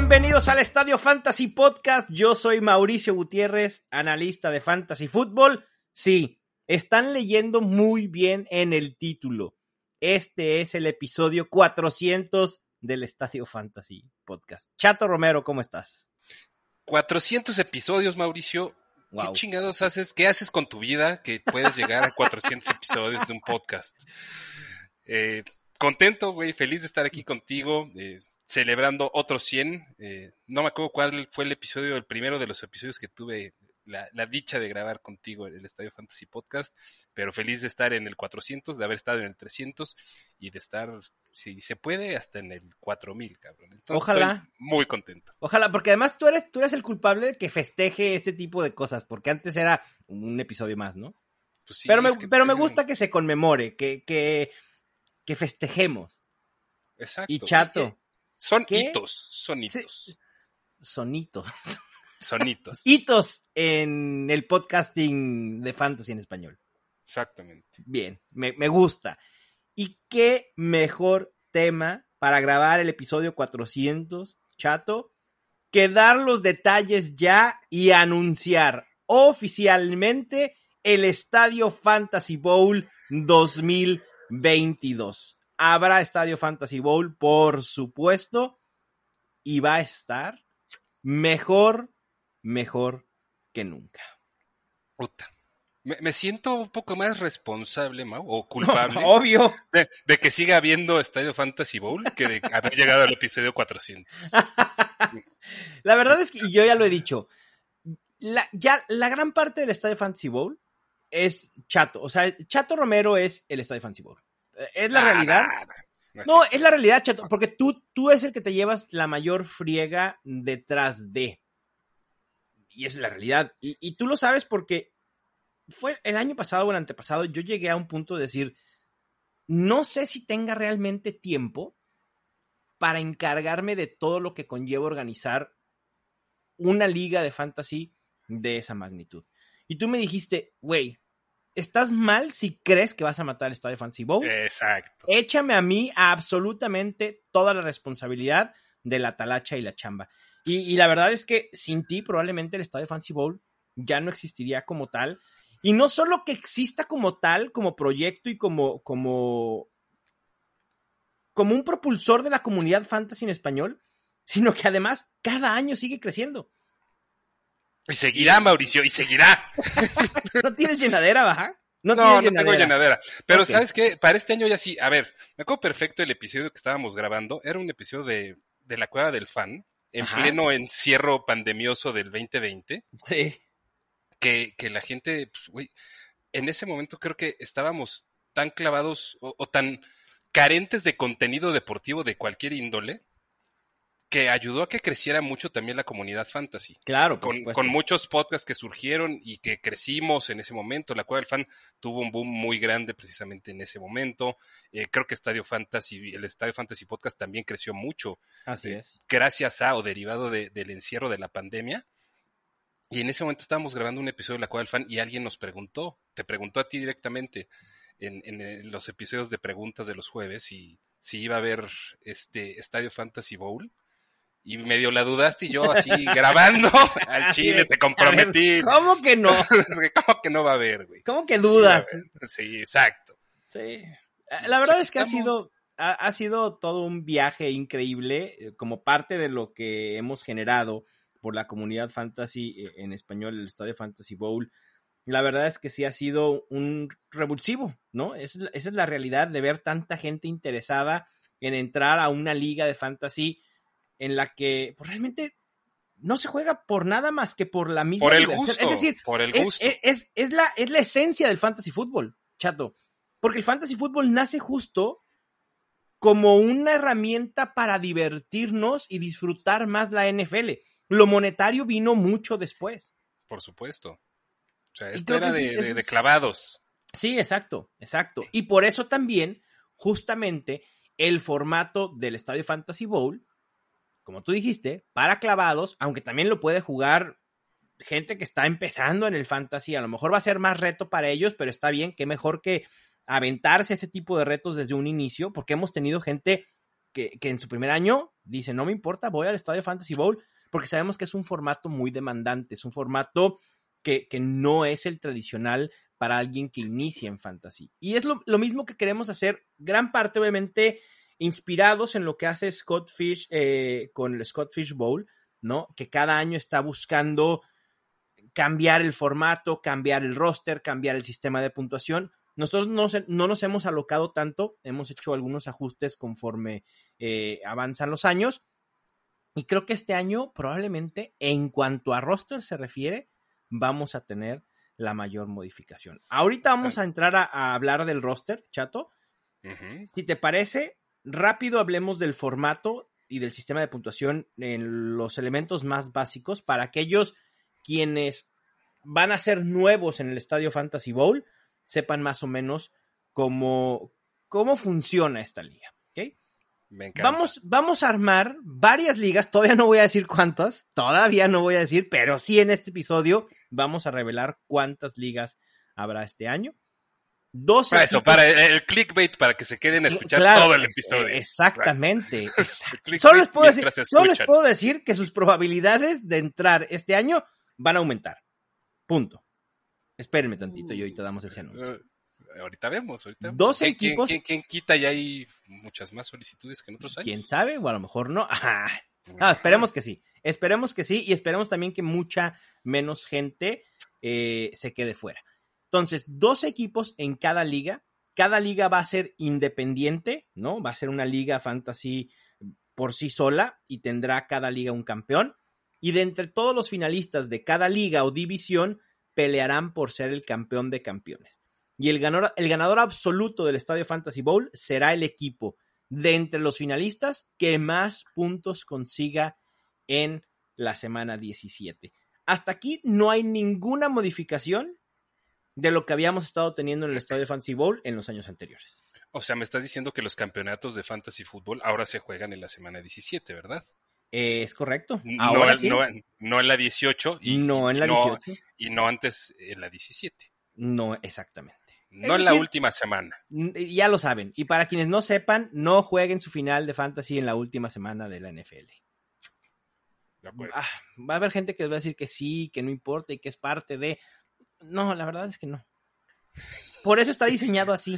Bienvenidos al Estadio Fantasy Podcast. Yo soy Mauricio Gutiérrez, analista de Fantasy Football. Sí, están leyendo muy bien en el título. Este es el episodio 400 del Estadio Fantasy Podcast. Chato Romero, ¿cómo estás? 400 episodios, Mauricio. Wow. ¿Qué chingados haces? ¿Qué haces con tu vida que puedes llegar a 400 episodios de un podcast? Contento, güey, feliz de estar aquí contigo, celebrando otros 100. No me acuerdo cuál fue el primero de los episodios que tuve la dicha de grabar contigo en el Estadio Fantasy Podcast, pero feliz de estar en el 400, de haber estado en el 300 y de estar, si se puede, hasta en el 4000, cabrón. Entonces, ojalá. Estoy muy contento. Ojalá, porque además tú eres el culpable de que festeje este tipo de cosas, porque antes era un episodio más, ¿no? Pues sí, pero me gusta que se conmemore, que festejemos. Exacto. Y Chato. Son ¿qué? hitos. Sonitos. Sonitos. Hitos en el podcasting de fantasy en español. Exactamente. Bien, me gusta. Y qué mejor tema para grabar el episodio 400, Chato, que dar los detalles ya y anunciar oficialmente el Estadio Fantasy Bowl 2022. Habrá Estadio Fantasy Bowl, por supuesto, y va a estar mejor que nunca. Puta. Me siento un poco más responsable, Mau, o culpable. Obvio. De que siga habiendo Estadio Fantasy Bowl que de haber llegado al episodio 400. La verdad es que, y yo ya lo he dicho, la gran parte del Estadio Fantasy Bowl es Chato. O sea, Chato Romero es el Estadio Fantasy Bowl. ¿Es la realidad? No, es la realidad, Chato, porque tú es el que te llevas la mayor friega detrás de. Y esa es la realidad. Y tú lo sabes porque fue el año pasado o el antepasado, yo llegué a un punto de decir, no sé si tenga realmente tiempo para encargarme de todo lo que conlleva organizar una liga de fantasy de esa magnitud. Y tú me dijiste, güey, ¿estás mal si crees que vas a matar el Estadio Fantasy Bowl? Exacto. Échame a mí absolutamente toda la responsabilidad de la talacha y la chamba. Y la verdad es que sin ti probablemente el Estadio Fantasy Bowl ya no existiría como tal. Y no solo que exista como tal, como proyecto y como un propulsor de la comunidad fantasy en español, sino que además cada año sigue creciendo. Y seguirá, Mauricio, y seguirá. ¿No tienes llenadera, baja? No tengo llenadera. Pero okay. ¿Sabes qué? Para este año ya sí. A ver, me acuerdo perfecto el episodio que estábamos grabando. Era un episodio de la Cueva del Fan, en pleno encierro pandemioso del 2020. Sí. Que la gente, pues, güey, en ese momento creo que estábamos tan clavados o tan carentes de contenido deportivo de cualquier índole, que ayudó a que creciera mucho también la comunidad fantasy. Claro, con muchos podcasts que surgieron y que crecimos en ese momento. La Cueva del Fan tuvo un boom muy grande precisamente en ese momento. Creo que el Estadio Fantasy Podcast también creció mucho. Así es. Gracias a o derivado del encierro de la pandemia. Y en ese momento estábamos grabando un episodio de La Cueva del Fan y alguien nos preguntó, te preguntó a ti directamente en los episodios de preguntas de los jueves si iba a haber Estadio Fantasy Bowl. Y medio la dudaste y yo así grabando al chile, te comprometí. Ver, ¿cómo que no? ¿Cómo que no va a haber, güey? ¿Cómo que dudas? Sí, exacto. Sí. La verdad es que ha sido todo un viaje increíble como parte de lo que hemos generado por la comunidad fantasy en español, el Estadio Fantasy Bowl. La verdad es que sí ha sido un revulsivo, ¿no? Esa es la realidad de ver tanta gente interesada en entrar a una liga de fantasy en la que pues, realmente no se juega por nada más que por la misma por el diversión. gusto, es decir, por el gusto. Es la esencia del fantasy fútbol, Chato. Porque el fantasy fútbol nace justo como una herramienta para divertirnos y disfrutar más la NFL. Lo monetario vino mucho después. Por supuesto. O sea, esto era de clavados. Sí, exacto. Y por eso también, justamente, el formato del Estadio Fantasy Bowl, como tú dijiste, para clavados, aunque también lo puede jugar gente que está empezando en el fantasy, a lo mejor va a ser más reto para ellos, pero está bien, qué mejor que aventarse ese tipo de retos desde un inicio, porque hemos tenido gente que en su primer año dice, no me importa, voy al Estadio Fantasy Bowl, porque sabemos que es un formato muy demandante, es un formato que no es el tradicional para alguien que inicia en Fantasy. Y es lo mismo que queremos hacer, gran parte obviamente inspirados en lo que hace Scott Fish con el Scott Fish Bowl, ¿no? Que cada año está buscando cambiar el formato, cambiar el roster, cambiar el sistema de puntuación. Nosotros no nos hemos alocado tanto, hemos hecho algunos ajustes conforme avanzan los años, y creo que este año probablemente en cuanto a roster se refiere, vamos a tener la mayor modificación. Ahorita vamos a entrar a hablar del roster, Chato. Uh-huh. Si te parece, rápido hablemos del formato y del sistema de puntuación en los elementos más básicos para aquellos quienes van a ser nuevos en el Estadio Fantasy Bowl, sepan más o menos cómo funciona esta liga. ¿Okay? Me encanta. Vamos a armar varias ligas, todavía no voy a decir cuántas, pero sí en este episodio vamos a revelar cuántas ligas habrá este año. Para el clickbait, para que se queden a escuchar todo el episodio. Exactamente. Solo les puedo decir que sus probabilidades de entrar este año van a aumentar. Punto. Espérenme tantito y ahorita damos ese anuncio. Ahorita vemos. 12 equipos. ¿Quién quita? Ya hay muchas más solicitudes que en otros años. ¿Quién sabe? O a lo mejor no. Esperemos que sí. Y esperemos también que mucha menos gente se quede fuera. Entonces, 12 equipos en cada liga. Cada liga va a ser independiente, ¿no? Va a ser una liga fantasy por sí sola y tendrá cada liga un campeón. Y de entre todos los finalistas de cada liga o división pelearán por ser el campeón de campeones. Y el ganador absoluto del Estadio Fantasy Bowl será el equipo de entre los finalistas que más puntos consiga en la semana 17. Hasta aquí no hay ninguna modificación de lo que habíamos estado teniendo en el Estadio Fantasy Bowl en los años anteriores. O sea, me estás diciendo que los campeonatos de Fantasy Fútbol ahora se juegan en la semana 17, ¿verdad? Es correcto. Ahora sí. No en la 18. No en la 18. Y no antes en la 17. No, exactamente. No en la última semana. Ya lo saben. Y para quienes no sepan, no jueguen su final de Fantasy en la última semana de la NFL. Va a haber gente que les va a decir que sí, que no importa y que es parte de... No, la verdad es que no. Por eso está diseñado así.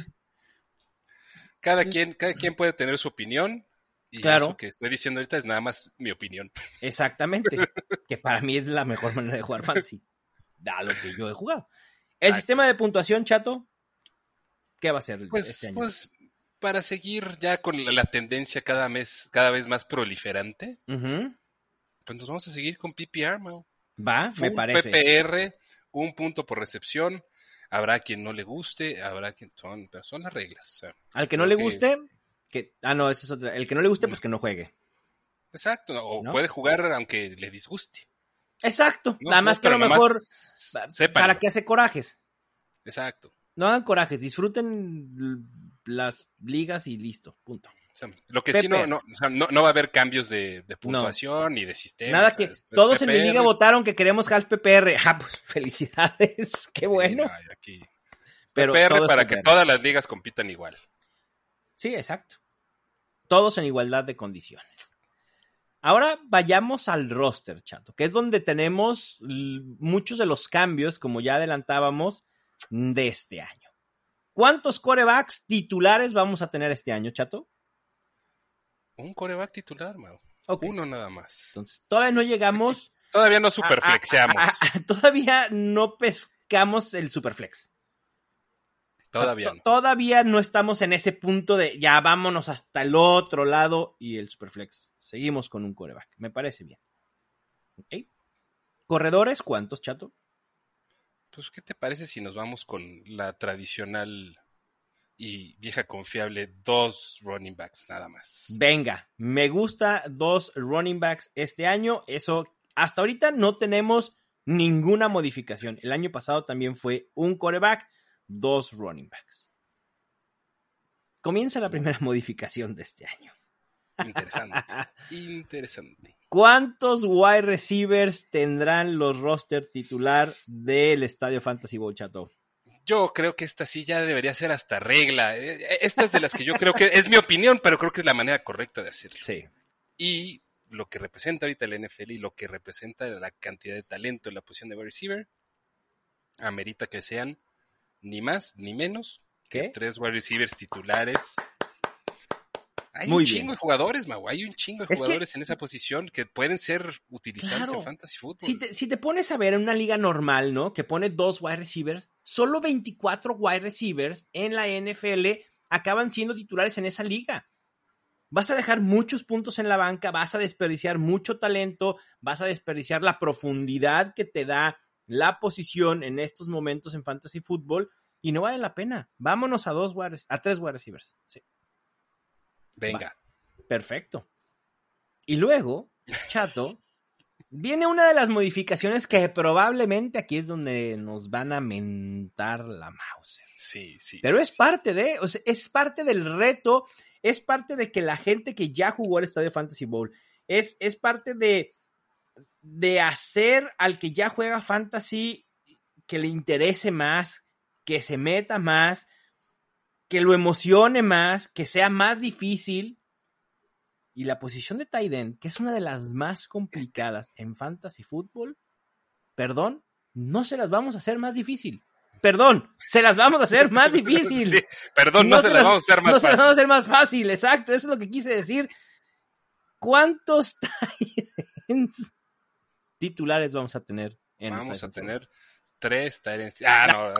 Cada quien puede tener su opinión. Y claro. Eso que estoy diciendo ahorita es nada más mi opinión. Exactamente. Que para mí es la mejor manera de jugar fantasy. A lo que yo he jugado. El sistema de puntuación, Chato, ¿qué va a ser este año? Pues para seguir ya con la tendencia cada vez más proliferante, uh-huh. Pues nos vamos a seguir con PPR, Mau. Me parece. PPR, 1 punto por recepción. Habrá quien no le guste, pero son las reglas. O sea, al que no le guste, esa es otra. El que no le guste, pues que no juegue. Exacto, o ¿no? Puede jugar aunque le disguste. Exacto, nada más que a lo mejor para que hace corajes. Exacto. No hagan corajes, disfruten las ligas y listo, punto. O sea, lo que sí no va a haber cambios de puntuación ni de sistema. Nada, que todos PPR. En mi liga votaron que queremos Half PPR. Pues felicidades, qué bueno. Sí, aquí. Pero PPR para que todas las ligas compitan igual. Sí, exacto. Todos en igualdad de condiciones. Ahora vayamos al roster, Chato, que es donde tenemos muchos de los cambios, como ya adelantábamos, de este año. ¿Cuántos quarterbacks titulares vamos a tener este año, Chato? Un quarterback titular, Mau. Okay. Uno nada más. Entonces, todavía no llegamos... Todavía no superflexeamos. Todavía no pescamos el superflex. Todavía no. Todavía no estamos en ese punto de ya vámonos hasta el otro lado y el superflex. Seguimos con un quarterback. Me parece bien. ¿Okay? ¿Corredores cuántos, Chato? Pues, ¿qué te parece si nos vamos con la tradicional y vieja confiable 2 running backs nada más? Venga, me gusta 2 running backs este año. Eso, hasta ahorita no tenemos ninguna modificación. El año pasado también fue un quarterback, 2 running backs. Comienza la primera modificación de este año. Interesante. ¿Cuántos wide receivers tendrán los roster titular del Estadio Fantasy Bowl, Chato? Yo creo que esta sí ya debería ser hasta regla. Esta es de las que yo creo que es mi opinión, pero creo que es la manera correcta de hacerlo. Sí. Y lo que representa ahorita el NFL y lo que representa la cantidad de talento en la posición de wide receiver, amerita que sean ni más ni menos que 3 wide receivers titulares. Hay Muy un bien. chingo de jugadores, Mau. Hay un chingo de Es jugadores en esa posición que pueden ser utilizados Claro. en fantasy football. Si te pones a ver en una liga normal, ¿no? Que pone 2 wide receivers, solo 24 wide receivers en la NFL acaban siendo titulares en esa liga. Vas a dejar muchos puntos en la banca, vas a desperdiciar mucho talento, vas a desperdiciar la profundidad que te da la posición en estos momentos en fantasy fútbol y no vale la pena. Vámonos a 3 wide receivers. Sí. Venga. Va. Perfecto. Y luego, Chato, viene una de las modificaciones que probablemente aquí es donde nos van a mentar la Mauser. Sí. Pero es parte es parte del reto, es parte de que la gente que ya jugó el Estadio Fantasy Bowl, es parte de hacer al que ya juega Fantasy que le interese más, que se meta más, que lo emocione más, que sea más difícil. Y la posición de tight end, que es una de las más complicadas en fantasy fútbol, perdón, no se las vamos a hacer más difícil. Perdón, se las vamos a hacer más difícil. Sí, perdón, no se las vamos a hacer más fácil. No se las vamos a hacer más fácil, exacto, eso es lo que quise decir. ¿Cuántos tight ends titulares vamos a tener en Vamos a esta tener 3 tight ends. No.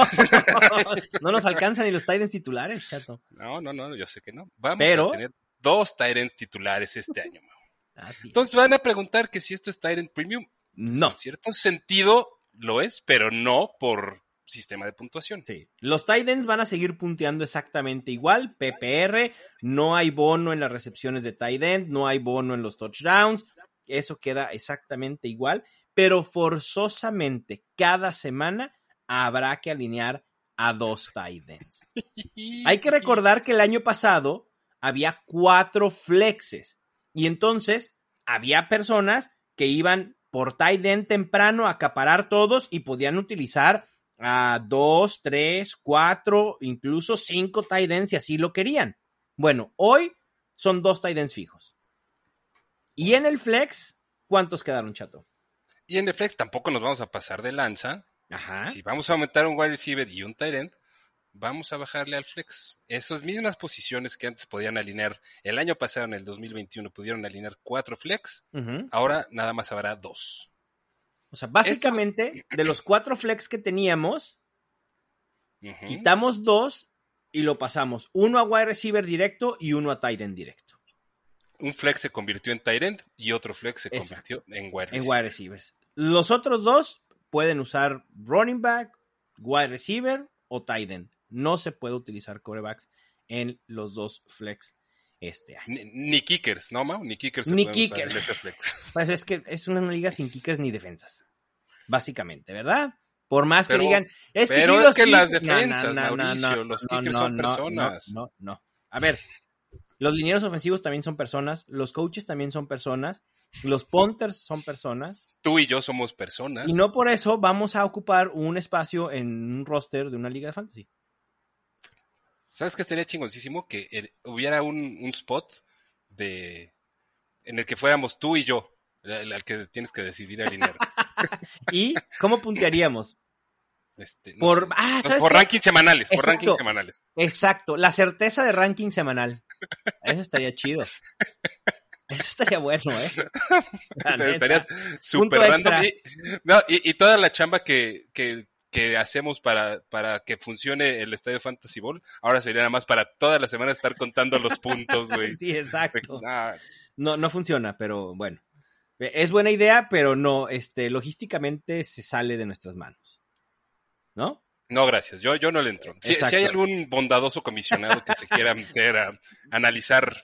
No nos alcanzan ni los tight ends titulares, Chato. No, yo sé que no. Vamos a tener 2 tight ends titulares este año, Mau. Entonces van a preguntar que si esto es tight end premium. No. En cierto sentido lo es, pero no por sistema de puntuación. Sí. Los tight ends van a seguir punteando exactamente igual, PPR, no hay bono en las recepciones de tight end, no hay bono en los touchdowns, eso queda exactamente igual, pero forzosamente cada semana habrá que alinear a 2 tight ends. Hay que recordar que el año pasado había 4 flexes y entonces había personas que iban por tight end temprano a acaparar todos y podían utilizar a 2, 3, 4, incluso 5 tight ends si así lo querían. Bueno, hoy son 2 tight ends fijos. Y en el flex, ¿cuántos quedaron, Chato? Y en el flex tampoco nos vamos a pasar de lanza. Ajá. Si vamos a aumentar un wide receiver y un tight end, vamos a bajarle al flex. Esas mismas posiciones que antes podían alinear, el año pasado, en el 2021, pudieron alinear 4 flex, ahora nada más habrá 2. O sea, básicamente, de los 4 flex que teníamos, quitamos 2 y lo pasamos. 1 a wide receiver directo y 1 a tight end directo. Un flex se convirtió en tight end y otro flex se convirtió en wide receiver. En wide receivers. Los otros 2 pueden usar running back, wide receiver o tight end. No se puede utilizar quarterbacks en los 2 flex este año. Ni kickers, ¿no, Mau? Ni kickers ni pueden kicker. usar en ese flex. Pues es que es una liga sin kickers ni defensas. Básicamente, ¿verdad? Por más que digan... Es que pero sí, es que las defensas, Mauricio, los kickers son personas. No. A ver, los linieros ofensivos también son personas, los coaches también son personas, los punters son personas. Tú y yo somos personas. Y no por eso vamos a ocupar un espacio en un roster de una liga de fantasy. ¿Sabes qué estaría chingoncísimo? Que hubiera un spot en el que fuéramos tú y yo, al que tienes que decidir alinear. ¿Y cómo puntearíamos? Por rankings semanales. Exacto, por rankings semanales. Exacto, la certeza de ranking semanal. Eso estaría chido. Eso estaría bueno, Pero estarías súper random. Y toda la chamba que hacemos para que funcione el Estadio Fantasy Bowl, ahora sería nada más para toda la semana estar contando los puntos, güey. Sí, exacto. No funciona, pero bueno. Es buena idea, pero no, logísticamente se sale de nuestras manos. ¿No? No, gracias. Yo no le entro. Si hay algún bondadoso comisionado que se quiera meter a analizar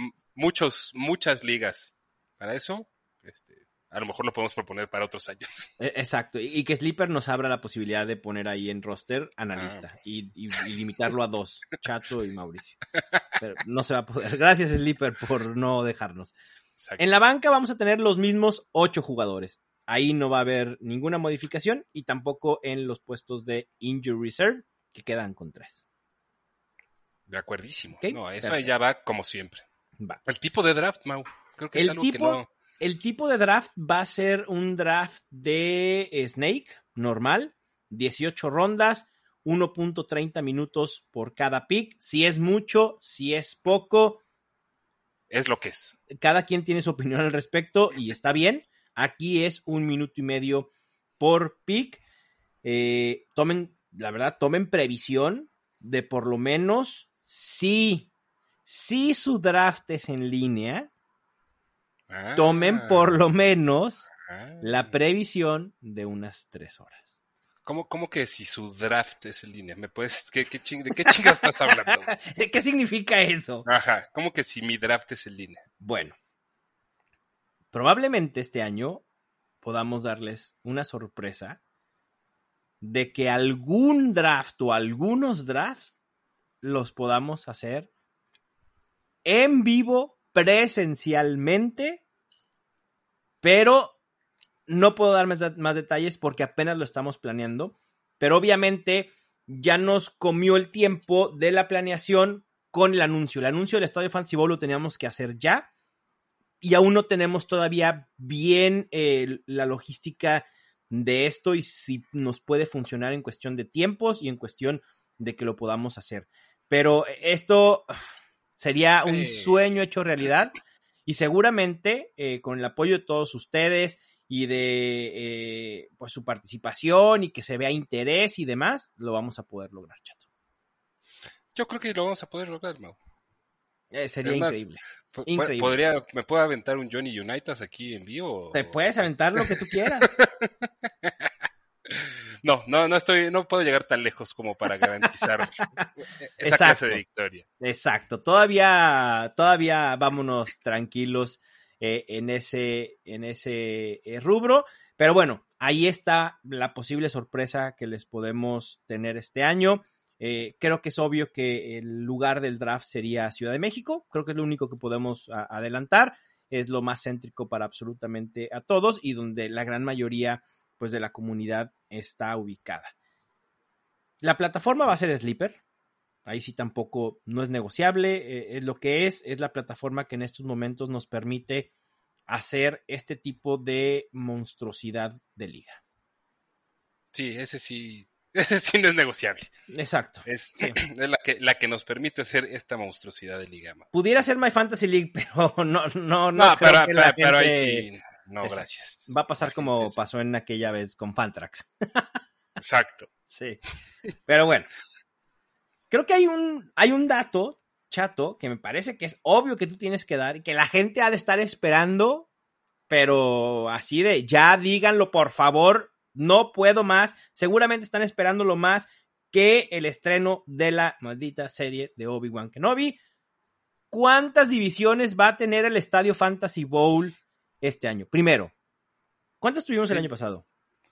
muchas ligas para eso, a lo mejor lo podemos proponer para otros años. Exacto. Y que Sleeper nos abra la posibilidad de poner ahí en roster analista y limitarlo a 2, Chato y Mauricio. Pero no se va a poder. Gracias, Sleeper, por no dejarnos. Exacto. En la banca vamos a tener los mismos 8 jugadores. ahí no va a haber ninguna modificación y tampoco en los puestos de Injury Reserve, que quedan con 3. De acuerdísimo. ¿Okay? No, eso Perfecto. ahí ya va como siempre. Va. El tipo de draft, Mau, creo que es algo que no... El tipo de draft va a ser un draft de Snake, normal, 18 rondas, 1.30 minutos por cada pick. Si es mucho, si es poco. Es lo que es. Cada quien tiene su opinión al respecto y está bien. Aquí es 1 minuto y medio por pick. Tomen previsión de por lo menos si su draft es en línea. Tomen por lo menos la previsión de unas 3 horas. ¿Cómo que si su draft es en línea? ¿Me puedes? ¿De qué chingas estás hablando? ¿Qué significa eso? Ajá, ¿cómo que si mi draft es en línea? Bueno, probablemente este año podamos darles una sorpresa de que algún draft o algunos drafts los podamos hacer en vivo, presencialmente, pero no puedo dar más detalles porque apenas lo estamos planeando, pero obviamente ya nos comió el tiempo de la planeación con el anuncio. El anuncio del Estadio Fantasy Bowl lo teníamos que hacer ya y aún no tenemos todavía bien la logística de esto y si nos puede funcionar en cuestión de tiempos y en cuestión de que lo podamos hacer. Pero esto sería un sueño hecho realidad y seguramente con el apoyo de todos ustedes y de pues su participación y que se vea interés y demás, lo vamos a poder lograr, Chato. Yo creo que lo vamos a poder lograr, Mau. Sería más, increíble. ¿Me puedo aventar un Johnny Unitas aquí en vivo? Te puedes aventar lo que tú quieras. No puedo llegar tan lejos como para garantizar esa clase de victoria. Exacto. Todavía vámonos tranquilos en ese rubro. Pero bueno, ahí está la posible sorpresa que les podemos tener este año. Creo que es obvio que el lugar del draft sería Ciudad de México. Creo que es lo único que podemos adelantar. Es lo más céntrico para absolutamente a todos y donde la gran mayoría pues de la comunidad está ubicada. La plataforma va a ser Sleeper. Ahí sí tampoco no es negociable. Es lo que es la plataforma que en estos momentos nos permite hacer este tipo de monstruosidad de liga. Sí, ese sí no es negociable. Exacto. Es la que nos permite hacer esta monstruosidad de liga. Pudiera ser My Fantasy League, pero no creo que pero ahí sí. No, gracias. Va a pasar como pasó en aquella vez con Fantrax. Exacto. Sí. Pero bueno. Creo que hay un dato, Chato, que me parece que es obvio que tú tienes que dar y que la gente ha de estar esperando, pero así de ya díganlo, por favor, no puedo más. Seguramente están esperándolo más que el estreno de la maldita serie de Obi-Wan Kenobi. ¿Cuántas divisiones va a tener el Estadio Fantasy Bowl este año? Primero, ¿cuántas tuvimos el año pasado?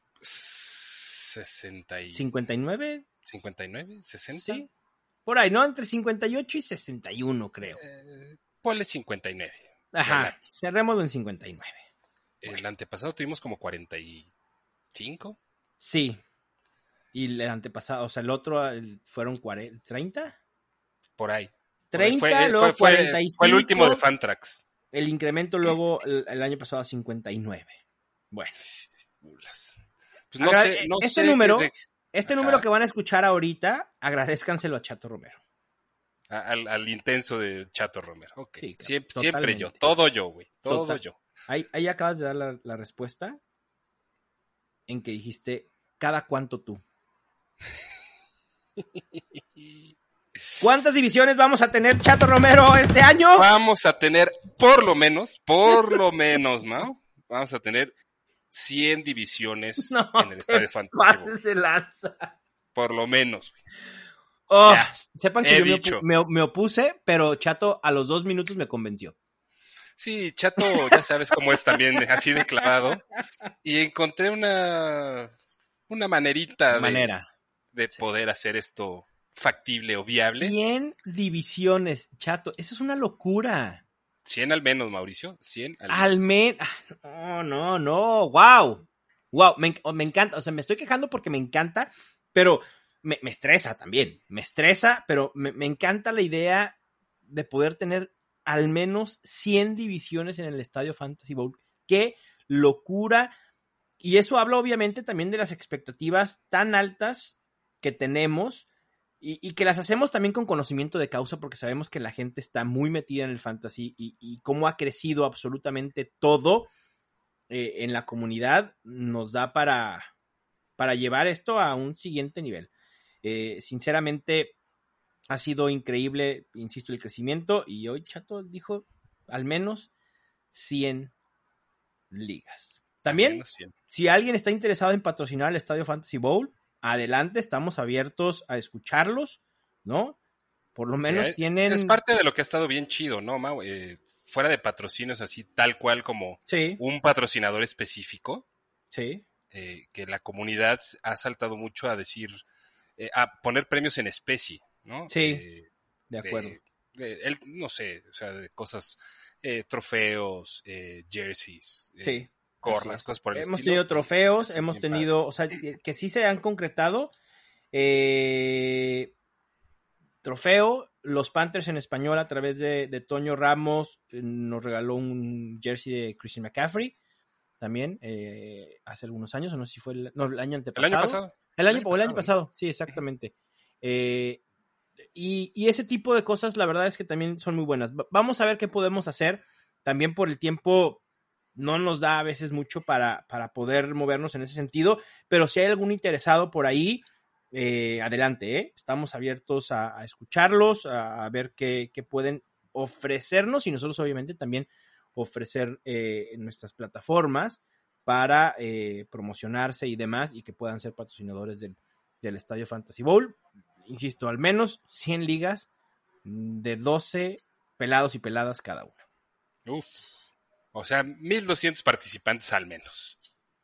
59, 60. Sí. Por ahí, ¿no? Entre 58 y 61, creo. Ponle 59. Ajá, cerrémoslo en 59. El antepasado tuvimos como 45. Sí. Y el antepasado, o sea, el otro fueron 30. Por ahí. 30, luego 45. Fue el último de Fantrax. El incremento luego el año pasado a 59. Bueno. Pues no sé, este número... Este número que van a escuchar ahorita, agradézcanselo a Chato Romero. Al intenso de Chato Romero. Okay. Sí, claro, siempre yo. Todo yo, güey. Todo yo. Ahí acabas de dar la respuesta en que dijiste, ¿cada cuánto tú? ¿Cuántas divisiones vamos a tener, Chato Romero, este año? Vamos a tener, por lo menos, Mau, vamos a tener 100 divisiones en el Estadio Fantasy Bowl. De lanza. Por lo menos. Oh, sepan que yo me opuse, pero Chato a los 2 minutos me convenció. Sí, Chato, ya sabes cómo es también, así de clavado. Y encontré una manerita de poder hacer esto factible o viable. 100 divisiones, Chato, eso es una locura. 100 al menos, Mauricio. 100 al menos. No. Wow. Me encanta. O sea, me estoy quejando porque me encanta, pero me estresa también. Me estresa, pero me encanta la idea de poder tener al menos 100 divisiones en el Estadio Fantasy Bowl. ¡Qué locura! Y eso habla obviamente también de las expectativas tan altas que tenemos y que las hacemos también con conocimiento de causa porque sabemos que la gente está muy metida en el fantasy y cómo ha crecido absolutamente todo en la comunidad nos da para llevar esto a un siguiente nivel. Sinceramente ha sido increíble, insisto, el crecimiento y hoy Chato dijo al menos 100 ligas. También, si alguien está interesado en patrocinar el Estadio Fantasy Bowl, adelante, estamos abiertos a escucharlos, ¿no? Por lo menos sí, tienen... Es parte de lo que ha estado bien chido, ¿no, Mau? Fuera de patrocinios así, tal cual como sí. Un patrocinador específico, sí. Que la comunidad ha saltado mucho a decir, a poner premios en especie, ¿no? Sí, de acuerdo. No sé, o sea, de cosas, trofeos, jerseys, sí. gorras, cosas por el estilo. Hemos estilo. Tenido trofeos, hemos tenido, padre. O sea, que sí se han concretado. Trofeo, los Panthers en español a través de Toño Ramos nos regaló un jersey de Christian McCaffrey también hace algunos años, o no sé si fue el año antepasado. El año pasado, sí, exactamente. Y ese tipo de cosas, la verdad es que también son muy buenas. Vamos a ver qué podemos hacer. También por el tiempo no nos da a veces mucho para poder movernos en ese sentido, pero si hay algún interesado por ahí, adelante, estamos abiertos a escucharlos, a ver qué pueden ofrecernos y nosotros obviamente también ofrecer en nuestras plataformas para promocionarse y demás y que puedan ser patrocinadores del Estadio Fantasy Bowl. Insisto, al menos 100 ligas de 12 pelados y peladas cada una. Uf, o sea, 1,200 participantes al menos.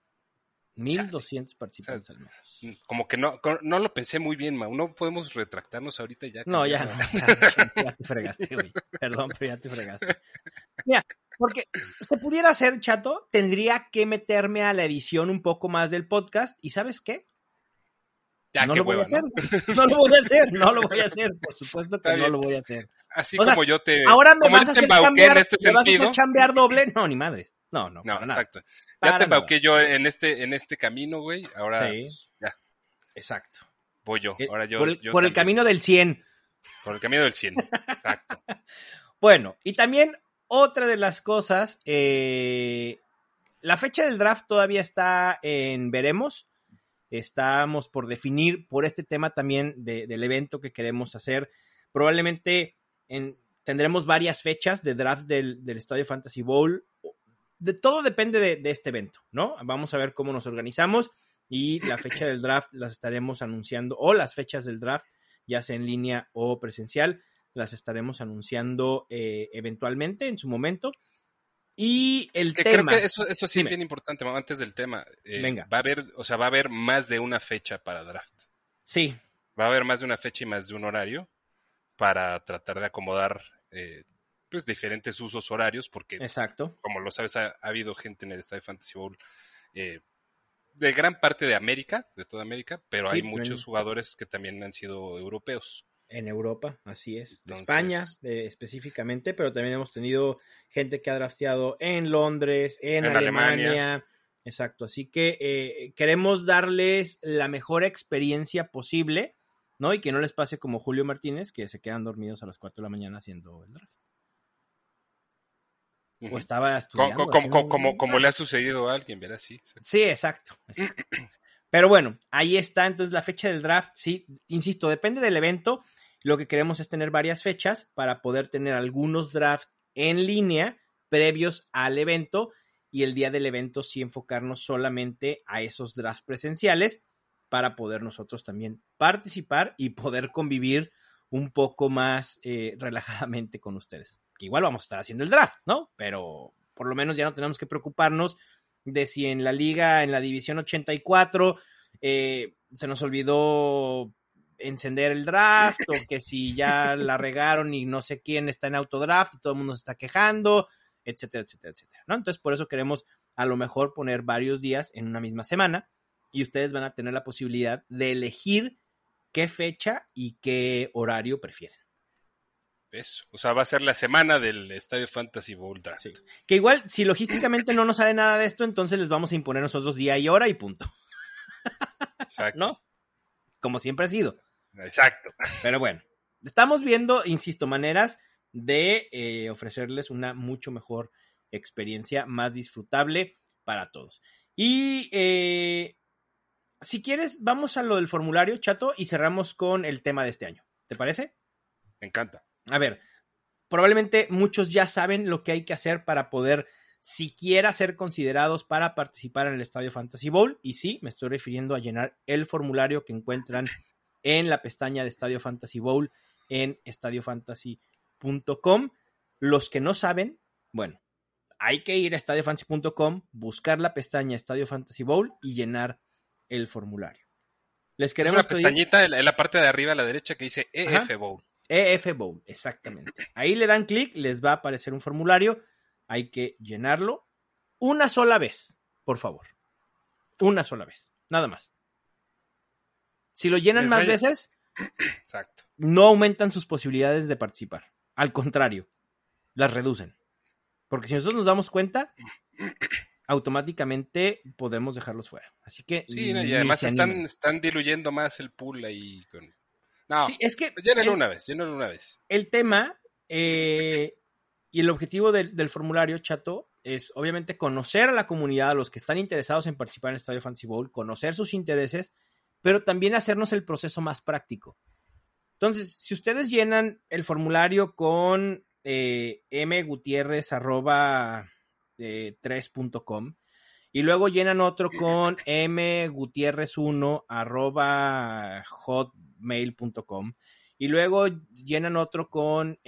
1,200 participantes al menos. Como que no lo pensé muy bien, Mau. ¿No podemos retractarnos ahorita ya? No, ya no. Ya te fregaste, güey. Perdón, pero ya te fregaste. Mira, porque se pudiera hacer, Chato, tendría que meterme a la edición un poco más del podcast. ¿Y sabes qué? Ya, no qué lo voy hueva, a hacer. ¿no? No lo voy a hacer. Por supuesto que no lo voy a hacer. Así o sea, como yo te... Ahora me como vas yo a te hacer embauqué chambear, en este ¿me vas a sentido. hacer chambear doble? No, ni madres. No, exacto. Para Ya te embauqué yo en este camino, güey. Ahora, sí. Pues, ya. Exacto. Voy yo. Ahora yo. Por el camino del 100. Por el camino del 100. Exacto. Bueno, y también otra de las cosas, la fecha del draft todavía está en veremos. Estamos por definir por este tema también del evento que queremos hacer. Probablemente tendremos varias fechas de draft del Estadio Fantasy Bowl. Todo depende de este evento, ¿no? Vamos a ver cómo nos organizamos y la fecha del draft las estaremos anunciando, o las fechas del draft, ya sea en línea o presencial, las estaremos anunciando eventualmente en su momento. Y el tema... Creo que eso sí es bien importante, antes del tema. Venga. Va a haber más de una fecha para draft. Sí. Va a haber más de una fecha y más de un horario para tratar de acomodar pues diferentes usos horarios, porque exacto. Como lo sabes, ha habido gente en el Estadio Fantasy Bowl de gran parte de América, de toda América, pero hay muchos jugadores que también han sido europeos. En Europa, así es. De España específicamente, pero también hemos tenido gente que ha drafteado en Londres, en Alemania. Exacto, así que queremos darles la mejor experiencia posible, ¿no? Y que no les pase como Julio Martínez, que se quedan dormidos a las 4 de la mañana haciendo el draft. Uh-huh. O estaba estudiando. Como le ha sucedido a alguien, ¿verdad? Sí, sí, exacto. Pero bueno, ahí está. Entonces la fecha del draft, sí, insisto, depende del evento. Lo que queremos es tener varias fechas para poder tener algunos drafts en línea previos al evento y el día del evento sí enfocarnos solamente a esos drafts presenciales para poder nosotros también participar y poder convivir un poco más relajadamente con ustedes. Que igual vamos a estar haciendo el draft, ¿no? Pero por lo menos ya no tenemos que preocuparnos de si en la liga, en la división 84, se nos olvidó encender el draft, o que si ya la regaron y no sé quién está en autodraft y todo el mundo se está quejando, etcétera, etcétera, etcétera, ¿no? Entonces, por eso queremos a lo mejor poner varios días en una misma semana y ustedes van a tener la posibilidad de elegir qué fecha y qué horario prefieren. Eso, o sea, va a ser la semana del Estadio Fantasy Bowl Draft. Sí. Que igual, si logísticamente no nos sale nada de esto, entonces les vamos a imponer nosotros día y hora y punto. Exacto. ¿No? Como siempre ha sido. Exacto. Pero bueno, estamos viendo, insisto, maneras de ofrecerles una mucho mejor experiencia, más disfrutable para todos. Y si quieres, vamos a lo del formulario, Chato, y cerramos con el tema de este año. ¿Te parece? Me encanta. A ver, probablemente muchos ya saben lo que hay que hacer para poder siquiera ser considerados para participar en el Estadio Fantasy Bowl. Y sí, me estoy refiriendo a llenar el formulario que encuentran en la pestaña de Estadio Fantasy Bowl en estadiofantasy.com. Los que no saben, bueno, hay que ir a estadiofantasy.com, buscar la pestaña Estadio Fantasy Bowl y llenar el formulario. Les queremos pedir... una pestañita en la parte de arriba a la derecha que dice EF Bowl. EF Bowl, exactamente. Ahí le dan clic, les va a aparecer un formulario. Hay que llenarlo una sola vez, por favor. Una sola vez, nada más. Si lo llenan más veces, exacto, no aumentan sus posibilidades de participar. Al contrario, las reducen. Porque si nosotros nos damos cuenta, automáticamente podemos dejarlos fuera. Así que sí, no, y además están diluyendo más el pool ahí. No, sí, es que llénalo una vez. El tema y el objetivo del formulario, Chato, es obviamente conocer a la comunidad, a los que están interesados en participar en el Estadio Fantasy Bowl, conocer sus intereses, pero también hacernos el proceso más práctico. Entonces, si ustedes llenan el formulario con mgutierrez@3.com y luego llenan otro con mgutierrez1@hotmail.com y luego llenan otro con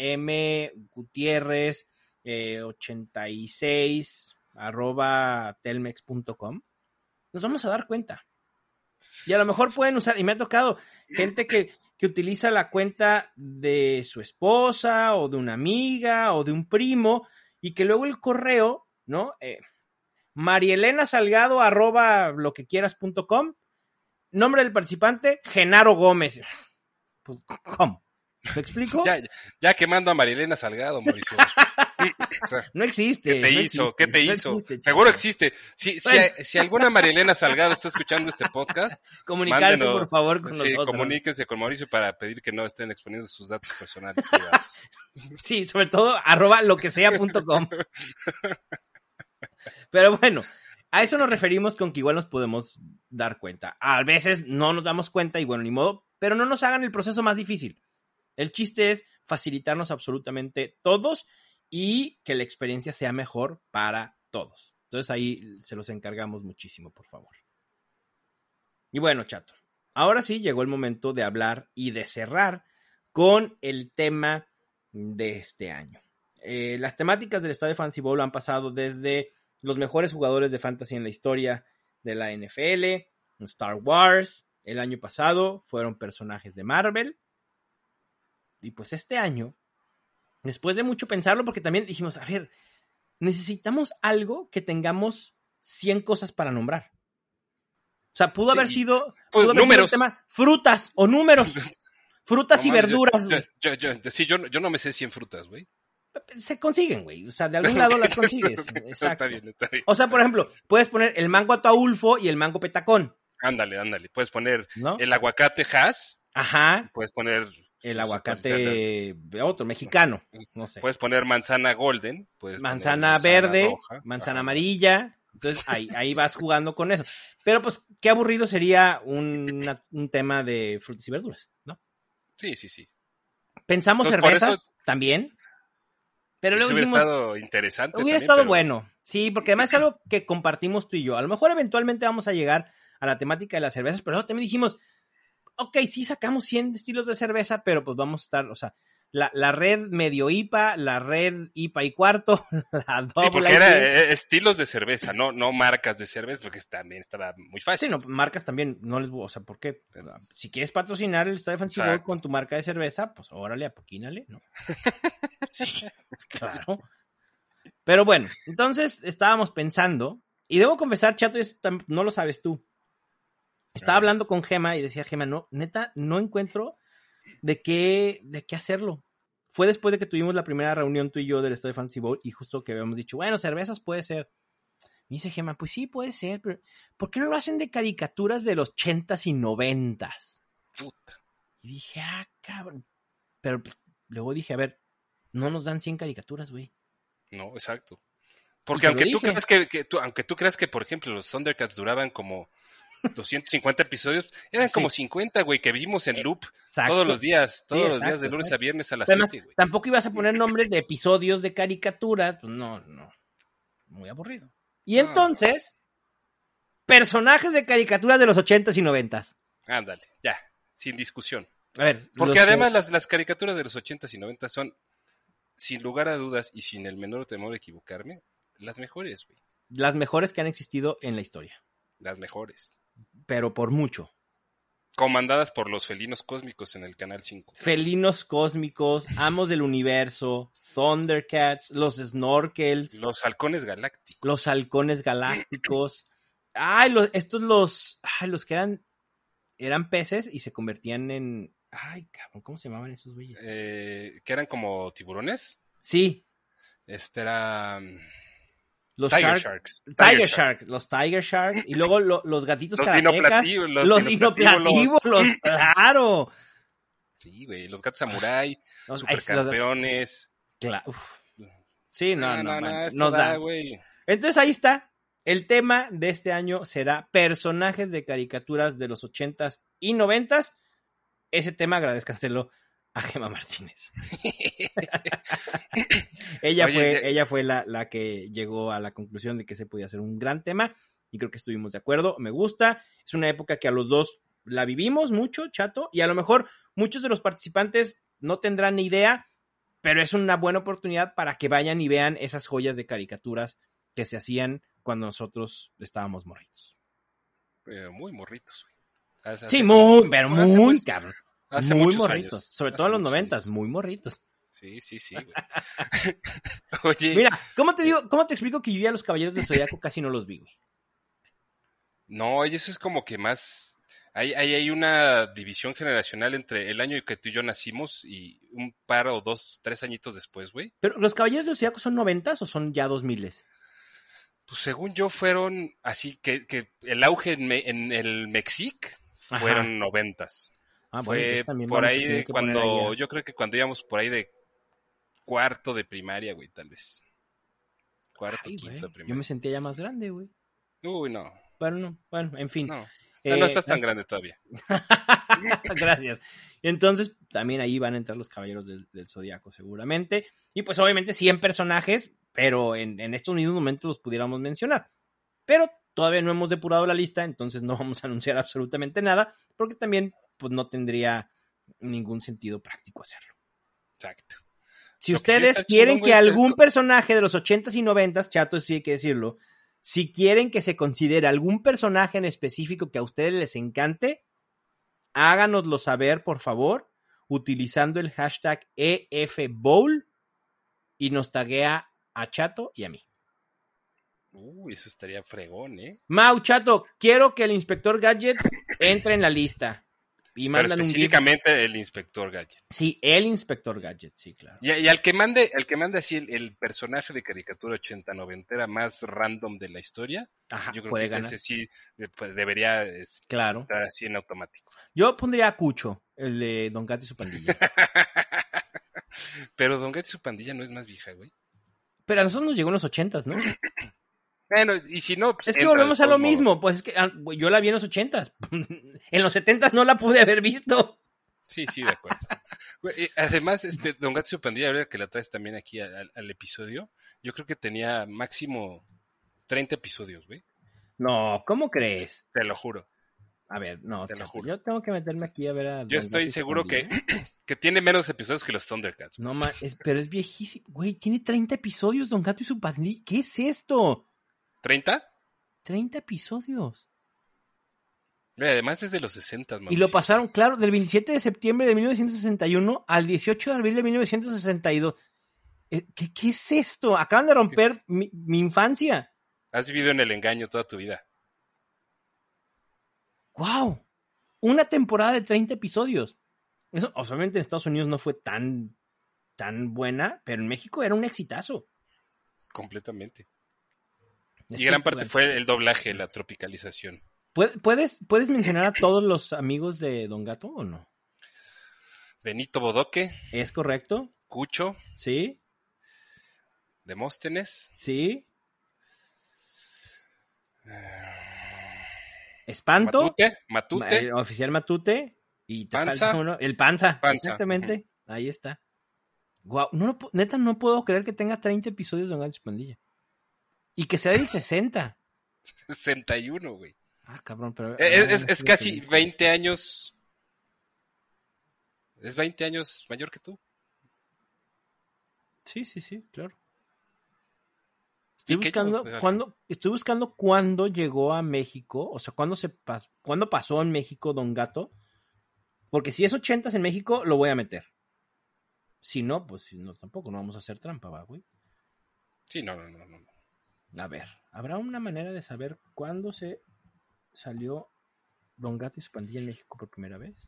mgutierrez86@telmex.com, nos vamos a dar cuenta. Y a lo mejor pueden usar, y me ha tocado gente que utiliza la cuenta de su esposa o de una amiga o de un primo y que luego el correo, ¿no? marielenasalgado@loquequieras.com, nombre del participante, Genaro Gómez. Pues, ¿cómo? ¿Me explico? Ya quemando a Marielena Salgado, Mauricio. O sea, no existe. ¿Qué te hizo? ¿Qué te hizo? Seguro existe. Si alguna Marielena Salgado está escuchando este podcast, comunicarse por favor con nosotros. Comuníquense con Mauricio para pedir que no estén exponiendo sus datos personales privados. Sí, sobre todo @loquesea.com. Pero bueno, a eso nos referimos con que igual nos podemos dar cuenta. A veces no nos damos cuenta y bueno, ni modo, pero no nos hagan el proceso más difícil. El chiste es facilitarnos absolutamente todos y que la experiencia sea mejor para todos. Entonces ahí se los encargamos muchísimo, por favor. Y bueno, Chato, ahora sí llegó el momento de hablar y de cerrar con el tema de este año. Las temáticas del Estadio Fantasy Bowl han pasado desde los mejores jugadores de fantasy en la historia de la NFL, Star Wars, el año pasado fueron personajes de Marvel, y pues este año, después de mucho pensarlo, porque también dijimos, a ver, necesitamos algo que tengamos 100 cosas para nombrar. O sea, pudo haber sido el tema frutas o números. Frutas y verduras. Yo no me sé 100 frutas, güey. Se consiguen, güey. O sea, de algún lado las consigues. Exacto. Está bien. O sea, por ejemplo, puedes poner el mango Ataulfo y el mango Petacón. Ándale. Puedes poner, ¿no?, el aguacate Hass. Ajá. Puedes poner el aguacate otro, mexicano. No sé. Puedes poner manzana golden. Manzana verde, roja, manzana amarilla. Entonces, ahí vas jugando con eso. Pero, pues, qué aburrido sería un tema de frutas y verduras, ¿no? Sí. Pensamos cervezas también. Pero luego dijimos, hubiera estado interesante. Hubiera estado bueno. Sí, porque además es algo que compartimos tú y yo. A lo mejor eventualmente vamos a llegar a la temática de las cervezas, pero también dijimos, ok, sí sacamos 100 estilos de cerveza, pero pues vamos a estar, o sea, la red medio IPA, la red IPA y cuarto, la doble. Sí, porque era estilos de cerveza, no marcas de cerveza, porque también estaba muy fácil. Sí, no, marcas también, no les, o sea, ¿por qué? Si quieres patrocinar el Estadio Fantasy Bowl con tu marca de cerveza, pues órale, apoquínale, ¿no? Sí, claro. Pero bueno, entonces estábamos pensando, y debo confesar, Chato, no lo sabes tú. Estaba hablando con Gema y decía, Gema, no, neta, no encuentro de qué hacerlo. Fue después de que tuvimos la primera reunión tú y yo del Estadio Fantasy Bowl y justo que habíamos dicho, bueno, cervezas puede ser. Me dice Gema, pues sí, puede ser, pero ¿por qué no lo hacen de caricaturas de los 80s y 90s? Puta. Y dije, cabrón. Pero luego dije, a ver, no nos dan 100 caricaturas, güey. No, exacto. Porque aunque tú creas que, por ejemplo, los Thundercats duraban como 250 episodios, eran como 50, güey, que vimos en loop todos los días de lunes a viernes a las 7, güey. Tampoco ibas a poner nombres de episodios de caricaturas, pues no, muy aburrido. Y entonces, personajes de caricaturas de los 80s y 90s. Ándale, ya, sin discusión. A ver. Porque además las caricaturas de los 80s y 90s son, sin lugar a dudas y sin el menor temor de equivocarme, las mejores, güey. Las mejores que han existido en la historia. Las mejores. Pero por mucho. Comandadas por los felinos cósmicos en el Canal 5. Felinos cósmicos, Amos del Universo, Thundercats, los Snorkels. Los halcones galácticos. Los halcones galácticos. Los que eran peces y se convertían en... Ay, cabrón, ¿cómo se llamaban esos güeyes? Que eran como tiburones. Sí. Era... Los Tiger Sharks. Los Tiger Sharks. Y luego los gatitos los karatecas. Los dinoplatíbulos, claro. Sí, güey, los gatos samurai, supercampeones. Claro. Sí, no, nos da, güey. Entonces ahí está. El tema de este año será personajes de caricaturas de los 80s y 90s. Ese tema agradezcaselo a Gema Martínez. ella fue la que llegó a la conclusión de que se podía hacer un gran tema y creo que estuvimos de acuerdo. Me gusta. Es una época que a los dos la vivimos mucho, Chato, y a lo mejor muchos de los participantes no tendrán ni idea, pero es una buena oportunidad para que vayan y vean esas joyas de caricaturas que se hacían cuando nosotros estábamos morritos. Muy morritos, güey. Sí, muy cabrón. Hace muy muchos morritos. Años. Sobre todo en los 90s, muy morritos. Sí, güey. Oye. Mira, ¿cómo te explico que yo ya los Caballeros del Zodiaco casi no los vi, güey? No, y eso es como que más... Hay una división generacional entre el año en que tú y yo nacimos y un par o 2, 3 añitos después, güey. ¿Pero los Caballeros del Zodiaco son 90s o son ya 2000s? Pues según yo fueron así, que el auge en el Mexic fueron 90s. Fue por ahí de cuando, yo creo que cuando íbamos por ahí de cuarto de primaria, güey, tal vez. Quinto de primaria. Yo me sentía ya más grande, güey. Uy, no. Bueno, en fin. No, no estás tan grande todavía. Gracias. Entonces, también ahí van a entrar los Caballeros del Zodiaco, seguramente. Y pues obviamente 100 personajes, pero en estos mismos momentos los pudiéramos mencionar. Pero todavía no hemos depurado la lista, entonces no vamos a anunciar absolutamente nada, porque también pues no tendría ningún sentido práctico hacerlo. Exacto. Si ustedes quieren que algún personaje de los 80s y 90s, Chato, sí hay que decirlo, si quieren que se considere algún personaje en específico que a ustedes les encante, háganoslo saber, por favor, utilizando el hashtag EFBowl y nos taguea a Chato y a mí. Eso estaría fregón, ¿eh? Mau, Chato, quiero que el Inspector Gadget entre en la lista. Y pero específicamente el Inspector Gadget. Sí, el Inspector Gadget, sí, claro. Y al que mande así el personaje de caricatura 80-90 más random de la historia, yo creo que ese sí debería estar así en automático. Yo pondría a Cucho, el de Don Gato y su pandilla. Pero Don Gato y su pandilla no es más vieja, güey. Pero a nosotros nos llegó en los 80s, ¿no? Bueno, y si no... Pues es que volvemos a lo mismo, pues es que yo la vi en los 80s. En los 70s no la pude haber visto. Sí, de acuerdo. Además, Don Gato y su pandilla, ahora que la traes también aquí al episodio, yo creo que tenía máximo 30 episodios, güey. No, ¿cómo crees? Te lo juro. A ver, no, Te lo juro. yo tengo que meterme aquí a ver a Yo Don estoy Gato y su seguro que, pandilla. que tiene menos episodios que los Thundercats. No, pero es viejísimo. Güey, tiene 30 episodios Don Gato y su pandilla. ¿Qué es esto? ¿30? 30 episodios. Además es de los 60, Y lo pasaron, claro, del 27 de septiembre de 1961 al 18 de abril de 1962. ¿Qué es esto? Acaban de romper mi infancia. Has vivido en el engaño toda tu vida. ¡Wow! Una temporada de 30 episodios. Eso, obviamente en Estados Unidos no fue tan buena, pero en México era un exitazo. Completamente. Y gran parte fue el doblaje, la tropicalización. ¿Puedes mencionar a todos los amigos de Don Gato o no? Benito Bodoque. ¿Es correcto? Cucho. Sí. Demóstenes. Sí. Espanto. Matute. El oficial Matute. Y te Panza. falta uno. El Panza. Exactamente. Uh-huh. Ahí está. Wow. Neta, no puedo creer que tenga 30 episodios de Don Gato y su pandilla. Y que sea del 60. 61, güey. Ah, cabrón, pero... Es casi 20 años... Es 20 años mayor que tú. Sí, claro. Estoy buscando cuándo llegó a México, o sea, cuándo pasó en México Don Gato, porque si es 80s en México, lo voy a meter. Si no, pues no, tampoco, no vamos a hacer trampa, ¿va, güey? Sí, no. A ver, ¿habrá una manera de saber cuándo se salió Don Gato y su pandilla en México por primera vez?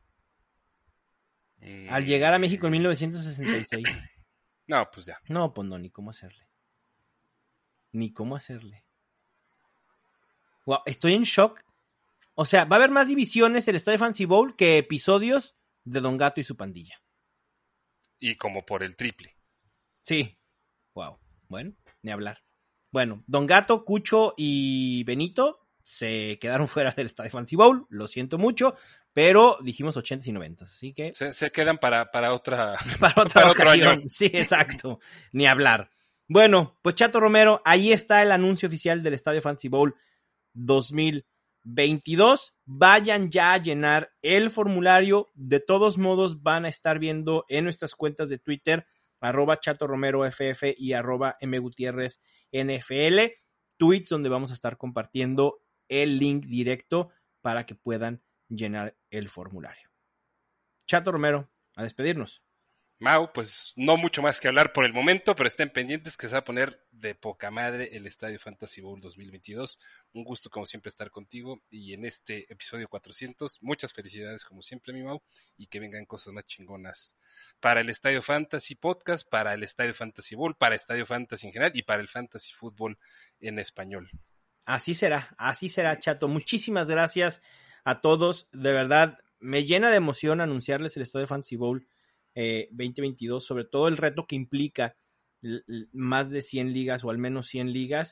Al llegar a México en 1966. No, pues ya. No, pues no, ni cómo hacerle. Wow, estoy en shock. O sea, va a haber más divisiones el Estadio Fantasy Bowl que episodios de Don Gato y su pandilla. Y como por el triple. Sí. Wow. Bueno, ni hablar. Bueno, Don Gato, Cucho y Benito se quedaron fuera del Estadio Fantasy Bowl. Lo siento mucho, pero dijimos 80s y 90s, así que... Se quedan para otra... para otro año. Sí, exacto. Ni hablar. Bueno, pues Chato Romero, ahí está el anuncio oficial del Estadio Fantasy Bowl 2022. Vayan ya a llenar el formulario. De todos modos, van a estar viendo en nuestras cuentas de Twitter, @ChatoRomeroFF y @MGutierrezNFL, tweets donde vamos a estar compartiendo el link directo para que puedan llenar el formulario. Chato Romero, a despedirnos. Mau, pues no mucho más que hablar por el momento, pero estén pendientes que se va a poner de poca madre el Estadio Fantasy Bowl 2022. Un gusto como siempre estar contigo y en este episodio 400, muchas felicidades como siempre, mi Mau, y que vengan cosas más chingonas para el Estadio Fantasy Podcast, para el Estadio Fantasy Bowl, para Estadio Fantasy en general y para el Fantasy Fútbol en español. Así será, Chato. Muchísimas gracias a todos, de verdad, me llena de emoción anunciarles el Estadio Fantasy Bowl 2022, sobre todo el reto que implica más de 100 ligas o al menos 100 ligas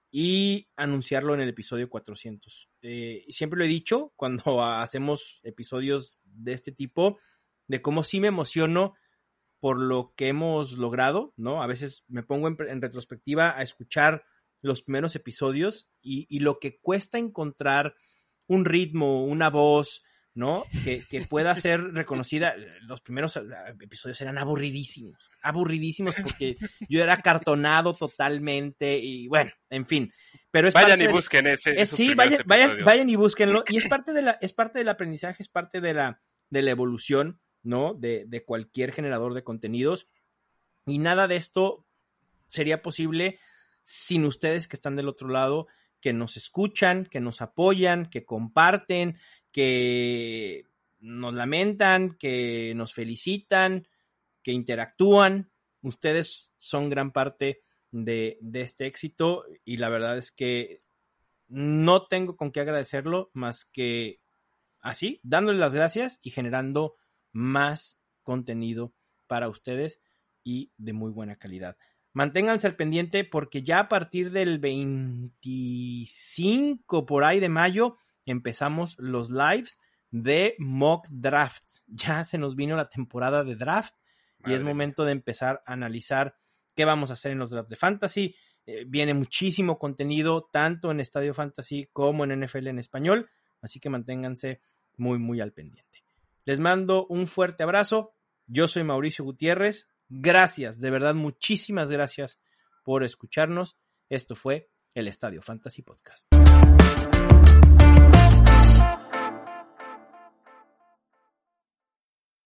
y anunciarlo en el episodio 400. Siempre lo he dicho cuando hacemos episodios de este tipo, de cómo sí me emociono por lo que hemos logrado, ¿no? A veces me pongo en retrospectiva a escuchar los primeros episodios y lo que cuesta encontrar un ritmo, una voz, ¿no? Que pueda ser reconocida. Los primeros episodios eran aburridísimos porque yo era cartonado totalmente y bueno, en fin. Pero es vayan y busquen sí, vayan y búsquenlo y es parte del aprendizaje, es parte de la evolución, ¿no? De cualquier generador de contenidos y nada de esto sería posible sin ustedes que están del otro lado, que nos escuchan, que nos apoyan, que comparten, que nos lamentan, que nos felicitan, que interactúan. Ustedes son gran parte de este éxito y la verdad es que no tengo con qué agradecerlo más que así, dándoles las gracias y generando más contenido para ustedes y de muy buena calidad. Manténganse al pendiente porque ya a partir del 25 por ahí de mayo empezamos los lives de mock drafts. Ya se nos vino la temporada de draft y es momento de empezar a analizar qué vamos a hacer en los drafts de fantasy. Viene muchísimo contenido tanto en Estadio Fantasy como en NFL en español. Así que manténganse muy, muy al pendiente. Les mando un fuerte abrazo. Yo soy Mauricio Gutiérrez. Gracias, de verdad, muchísimas gracias por escucharnos. Esto fue el Estadio Fantasy Podcast.